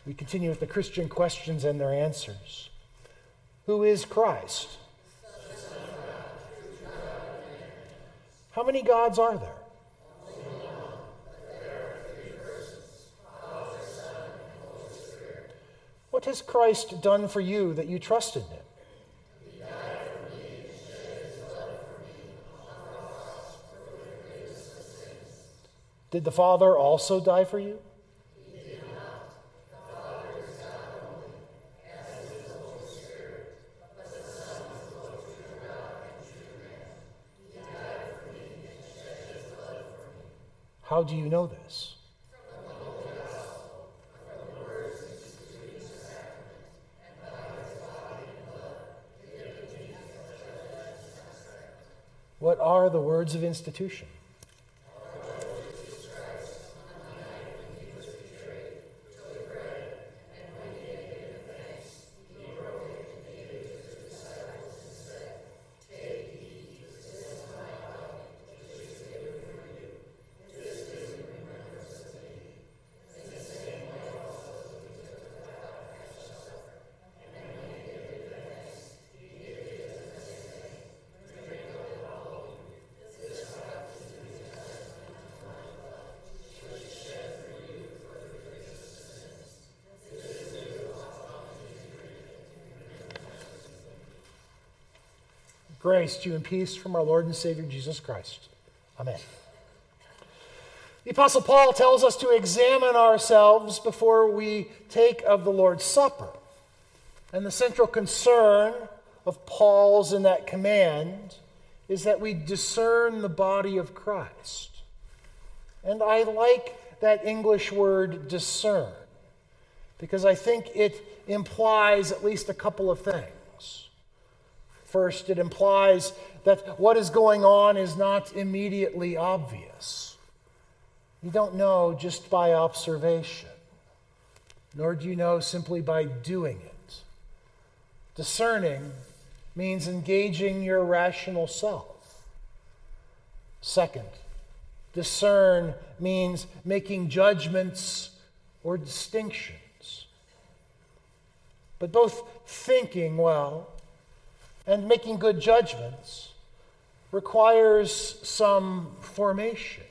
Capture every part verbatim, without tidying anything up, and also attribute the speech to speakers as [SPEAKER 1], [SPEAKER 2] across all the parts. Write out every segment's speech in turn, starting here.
[SPEAKER 1] We continue with the Christian questions and their answers. Who is Christ? How many gods are there? What has Christ done for you that you trust in him? Did the Father also die for you?
[SPEAKER 2] He did not. The Father is God only, as is the Holy Spirit, but the Son is both true God and true man. He died for me and shed his blood for me.
[SPEAKER 1] How do you know this?
[SPEAKER 2] From the Holy Gospel, from the words instituting the sacrament, and by his body and blood, given to me for the judgment and sacrament.
[SPEAKER 1] What are the words of institution? Grace to you and peace from our Lord and Savior Jesus Christ. Amen. The Apostle Paul tells us to examine ourselves before we take of the Lord's Supper. And the central concern of Paul's in that command is that we discern the body of Christ. And I like that English word discern because I think it implies at least a couple of things. First, it implies that what is going on is not immediately obvious. You don't know just by observation, nor do you know simply by doing it. Discerning means engaging your rational self. Second, discern means making judgments or distinctions. But both thinking well and making good judgments requires some formation.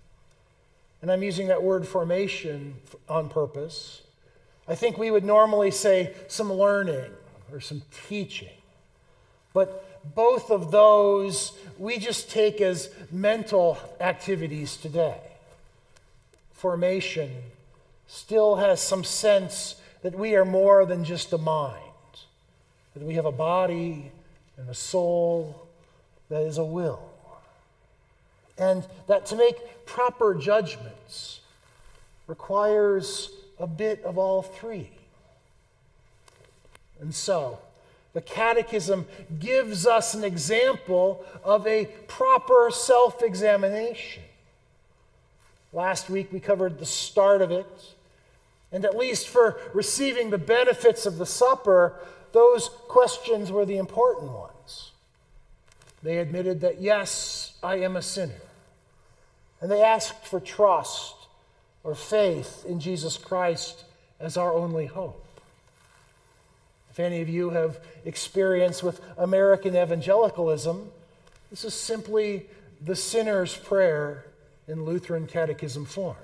[SPEAKER 1] And I'm using that word formation on purpose. I think we would normally say some learning or some teaching. But both of those we just take as mental activities today. Formation still has some sense that we are more than just a mind, that we have a body and a soul that is a will. And that to make proper judgments requires a bit of all three. And so, the Catechism gives us an example of a proper self-examination. Last week we covered the start of it, and at least for receiving the benefits of the supper, those questions were the important ones. They admitted that, yes, I am a sinner. And they asked for trust or faith in Jesus Christ as our only hope. If any of you have experience with American evangelicalism, this is simply the sinner's prayer in Lutheran catechism form.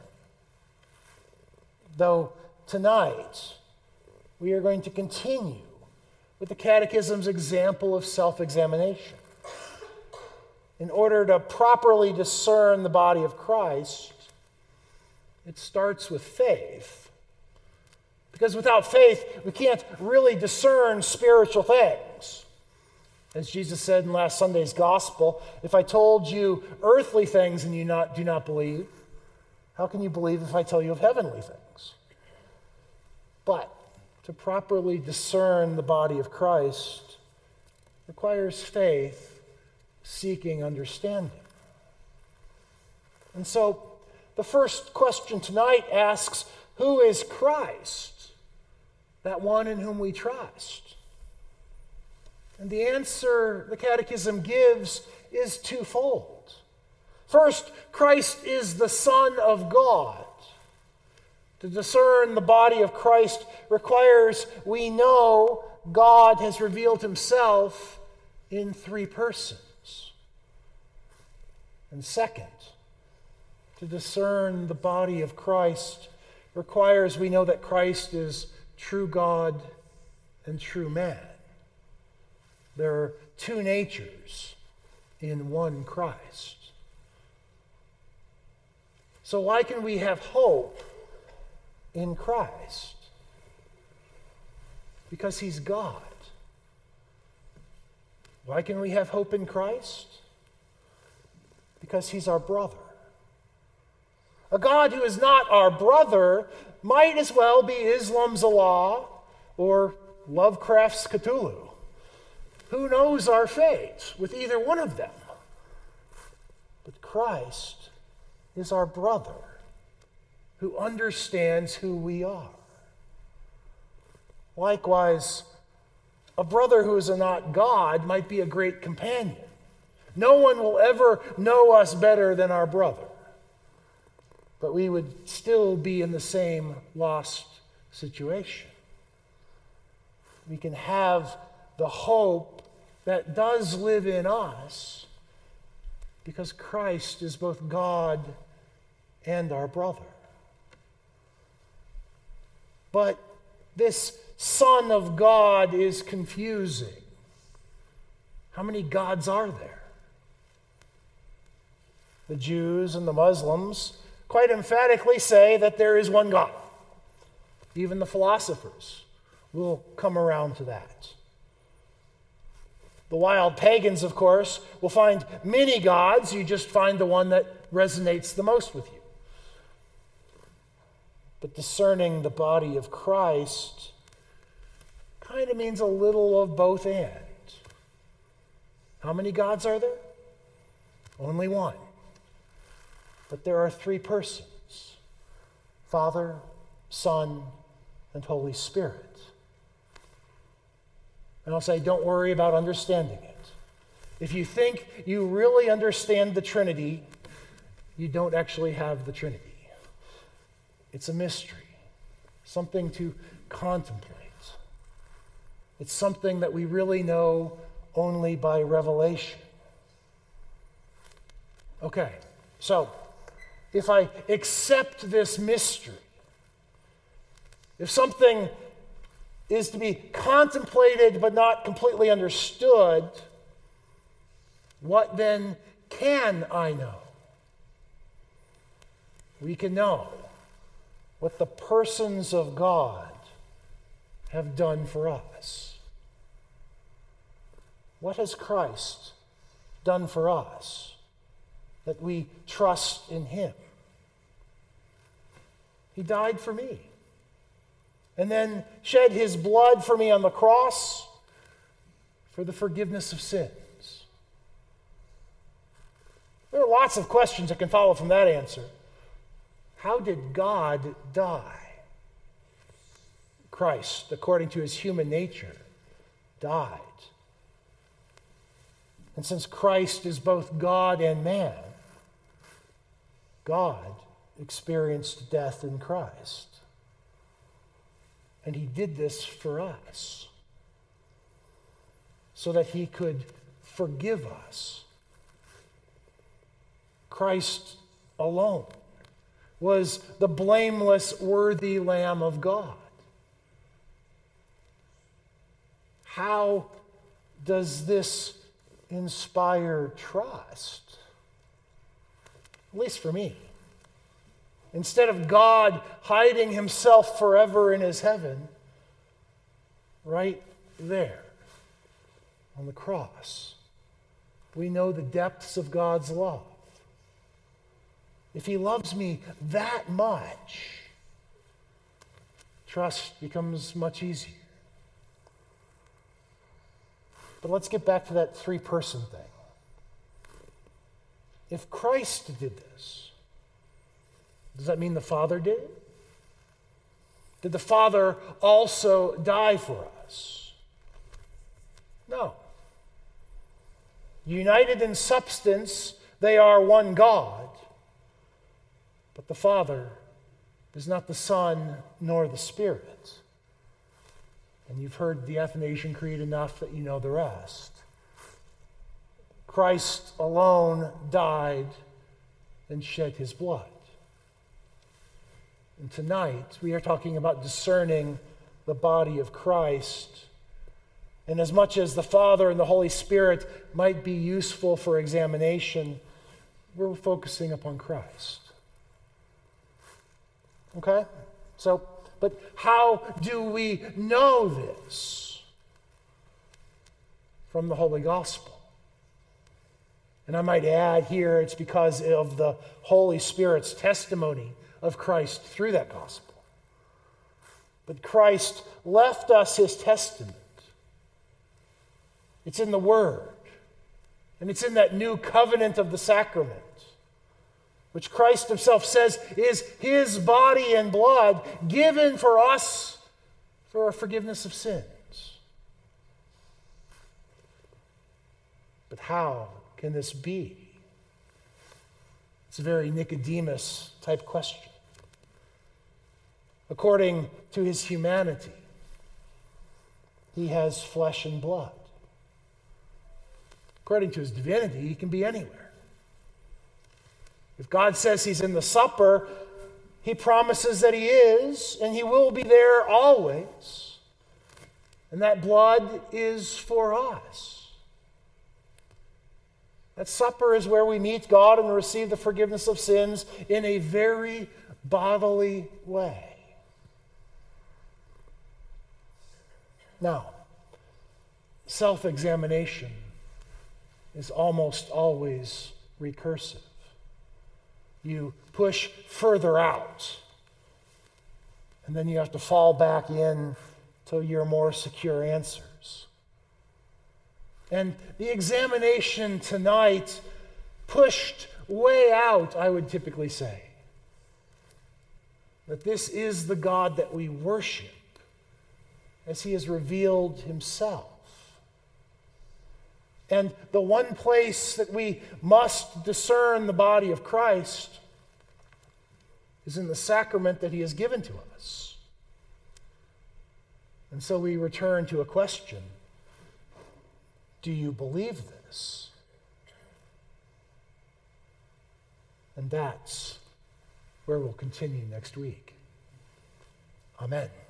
[SPEAKER 1] Though tonight we are going to continue with the Catechism's example of self-examination. In order to properly discern the body of Christ, it starts with faith. Because without faith, we can't really discern spiritual things. As Jesus said in last Sunday's gospel, if I told you earthly things and you not, do not believe, how can you believe if I tell you of heavenly things? But to properly discern the body of Christ requires faith seeking understanding. And so the first question tonight asks, who is Christ, that one in whom we trust? And the answer the Catechism gives is twofold. First, Christ is the Son of God. To discern the body of Christ requires we know God has revealed himself in three persons. And second, to discern the body of Christ requires we know that Christ is true God and true man. There are two natures in one Christ. So why can we have hope in Christ? Because he's God. Why can we have hope in Christ? Because he's our brother. A God who is not our brother might as well be Islam's Allah or Lovecraft's Cthulhu. Who knows our fate with either one of them? But Christ is our brother who understands who we are. Likewise, a brother who is not God might be a great companion. No one will ever know us better than our brother. But we would still be in the same lost situation. We can have the hope that does live in us because Christ is both God and our brother. But this Son of God is confusing. How many gods are there? The Jews and the Muslims quite emphatically say that there is one God. Even the philosophers will come around to that. The wild pagans, of course, will find many gods. You just find the one that resonates the most with you. But discerning the body of Christ kind of means a little of both and. How many gods are there? Only one. But there are three persons: Father, Son, and Holy Spirit. And I'll say, don't worry about understanding it. If you think you really understand the Trinity, you don't actually have the Trinity. It's a mystery, something to contemplate. It's something that we really know only by revelation. Okay, so if I accept this mystery, if something is to be contemplated but not completely understood, what then can I know? We can know what the persons of God have done for us. What has Christ done for us that we trust in him? He died for me and then shed his blood for me on the cross for the forgiveness of sins. There are lots of questions that can follow from that answer. How did God die? Christ, according to his human nature, died. And since Christ is both God and man, God experienced death in Christ. And he did this for us so that he could forgive us. Christ alone was the blameless, worthy Lamb of God. How does this inspire trust? At least for me. Instead of God hiding himself forever in his heaven, right there on the cross, we know the depths of God's love. If he loves me that much, trust becomes much easier. But let's get back to that three-person thing. If Christ did this, does that mean the Father did it? Did the Father also die for us? No. United in substance, they are one God, but the Father is not the Son nor the Spirit. And you've heard the Athanasian Creed enough that you know the rest. Christ alone died and shed his blood. And tonight we are talking about discerning the body of Christ. And as much as the Father and the Holy Spirit might be useful for examination, we're focusing upon Christ. Okay? So, but how do we know this? From the Holy Gospel. And I might add here, it's because of the Holy Spirit's testimony of Christ through that gospel. But Christ left us his testament. It's in the Word. And it's in that new covenant of the sacrament, which Christ himself says is his body and blood given for us for our forgiveness of sins. But how can this be? It's a very Nicodemus type question. According to his humanity, he has flesh and blood. According to his divinity, he can be anywhere. If God says he's in the supper, he promises that he is, and he will be there always. And that blood is for us. That supper is where we meet God and receive the forgiveness of sins in a very bodily way. Now, self-examination is almost always recursive. You push further out, and then you have to fall back in to your more secure answers. And the examination tonight pushed way out, I would typically say. That this is the God that we worship as he has revealed himself. And the one place that we must discern the body of Christ is in the sacrament that he has given to us. And so we return to a question. Do you believe this? And that's where we'll continue next week. Amen.